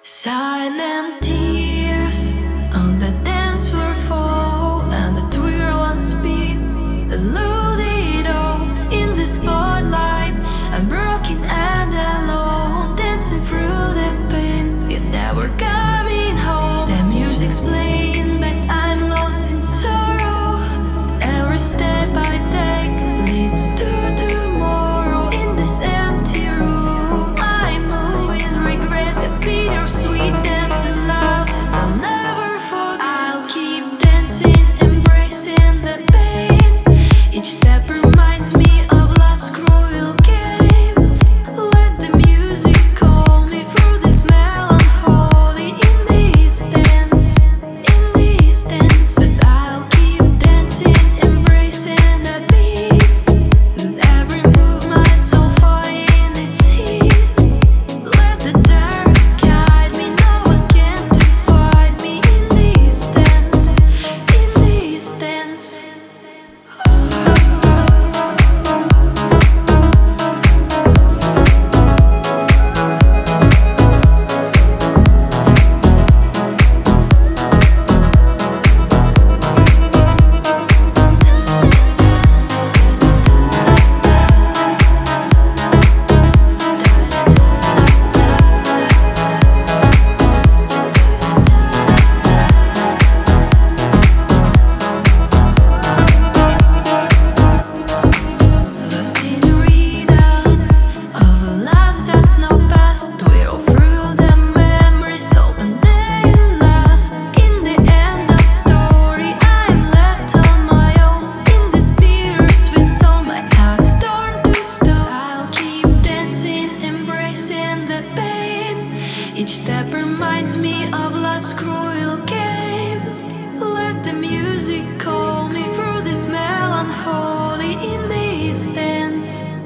Silent tears on the dance floor fall, and the twirl on speed eluded all in the spotlight. I'm broken and alone, dancing through the pain. You're never coming home. The music's playing, but I'm lost in sorrow. Every step I take leads to tomorrow. In this empty room, I move with regret, the bittersweet dance and love I'll never forget. I'll keep dancing, embracing the pain. Each step reminds me of life's cruel game. Let the music call me through this melancholy. In this dance, that I'll keep dancing, embracing the beat. With every move, my soul find its heat. Let the dark guide me, no one can define me. In this dance, lost in the rhythm of a love that's no past. We're all through the memories, open they last. In the end of story, I'm left on my own. In this bittersweet song, my heart's torn to stone. I'll keep dancing, embracing the pain. Each step reminds me of life's cruel game. Let the music call me through this melancholy. In this dance,